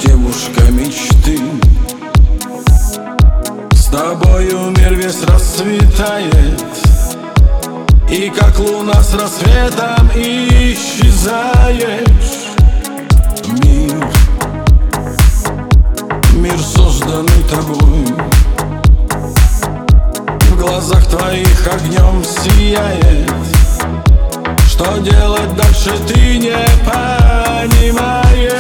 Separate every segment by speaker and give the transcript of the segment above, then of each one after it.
Speaker 1: девушка мечты. С тобою мир весь расцветает, и как луна с рассветом исчезаешь. Мир созданный тобой, в глазах твоих огнем сияет. Что делать дальше, ты не понимаешь.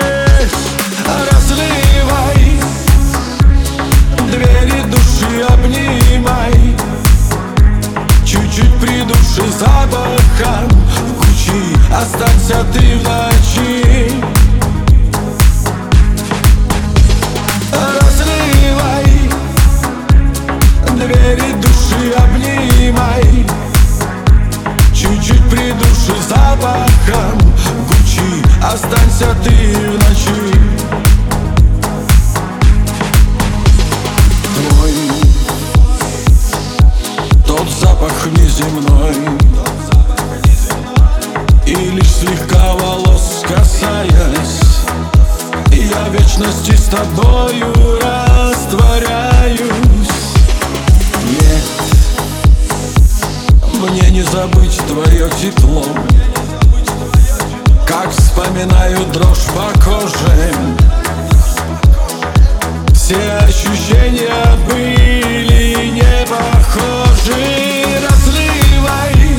Speaker 1: Разливай, двери души обнимай, чуть-чуть придуши запахом в кучи, останься ты в ночи. Разливай, двери души обнимай, чуть-чуть придуши запахом Гуччи, останься ты в ночи. Твой тот запах неземной, и лишь слегка волос касаясь, я в вечности с тобою растворяюсь. Нет, мне не забыть твое тепло, как вспоминаю дрожь по коже. Все ощущения были не похожи. Разливай,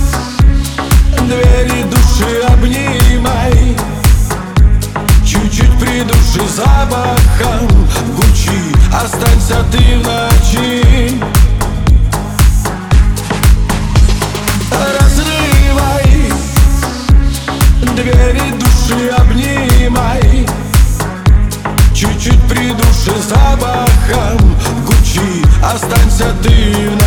Speaker 1: двери души обнимай, чуть-чуть придуши запахом Гуччи, останься ты в ночи. Разрывай, двери души обнимай, чуть-чуть придуши запахом Гуччи, останься ты в ночи.